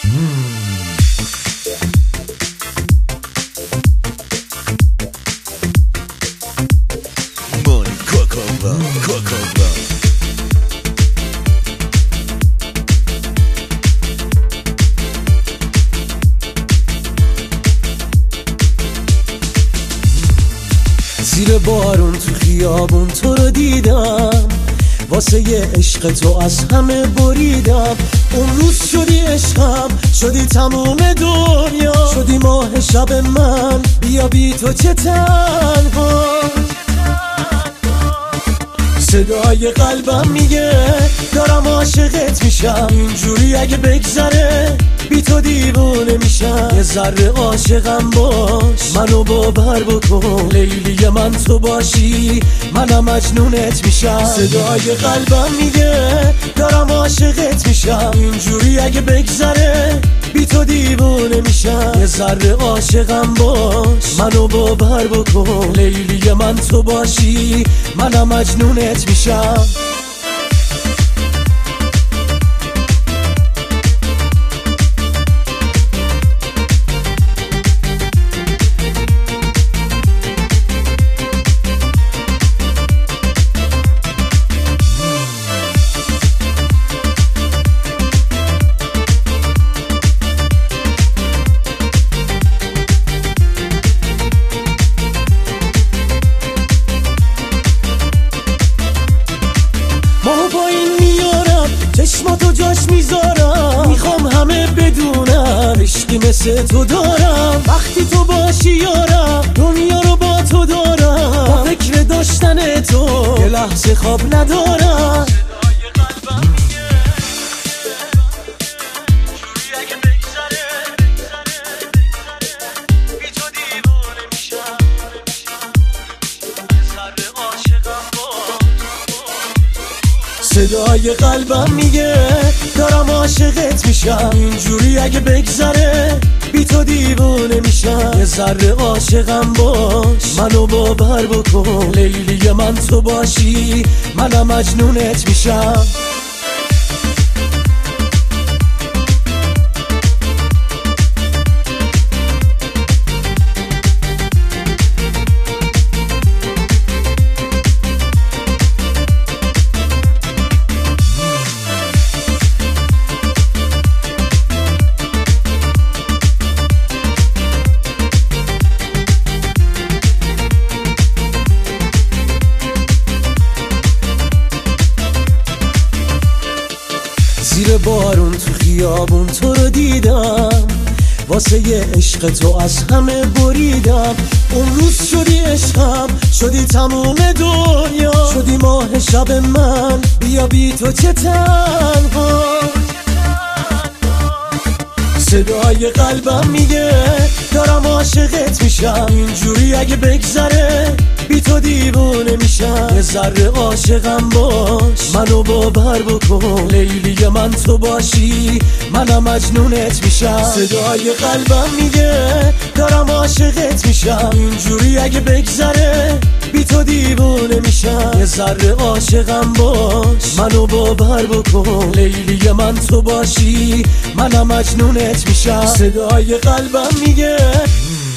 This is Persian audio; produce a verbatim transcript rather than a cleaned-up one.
Money Cocoa Cocoa زیر بارون تو خیابون تو رو دیدم، واسه یه عشق تو از همه بریدم. اون روز شدی عشقم، شدی تموم دنیا، شدی ماه شب من، بیا بی تو چه تنها. صدای قلبم میگه دارم عاشقت میشم، اینجوری اگه بگذره بی تو دیوونه میشم. یه ذره عاشقم باش، منو باور بکن، لیلی من تو باشی منم مجنونت میشم. صدای قلبم میگه دارم عاشقت میشم، اینجوری اگه بگذره بی تو دیوونه میشم. یه ذره عاشقم باش، منو باور بکن، لیلی من تو باشی منم مجنونت میشم. چشماتو جاش میذارم، میخوام همه بدونن عشقی مثل تو دارم. وقتی تو باشی یارم، دنیا رو با تو دارم، با فکر داشتن تو یه لحظه خواب ندارم. صدای قلبم میگه دارم عاشقت میشم، اینجوری اگه بگذره بی تو دیوونه میشم. یه ذره عاشقم باش، منو باور بکن، لیلی من تو باشی منم مجنونت میشم. زیر بارون تو خیابون تو رو دیدم، واسه یه عشق تو از همه بریدم. اون روز شدی عشقم، شدی تموم دنیا، شدی ماه شب من، بیا بی تو چه تنها. صدای قلبم میگه دارم عاشقت میشم، اینجوری اگه بگذره بی تو دیوونه میشم. یه ذره عاشقم باش، منو باور بکن، لیلی من تو باشی منم مجنونت میشم. صدای قلبم میگه دارم عاشقت میشم، اینجوری اگه بگذره بی تو دیوونه میشم. یه ذره عاشقم باش، منو باور بکن، لیلی من تو باشی منم مجنونت میشم. صدای قلبم میگه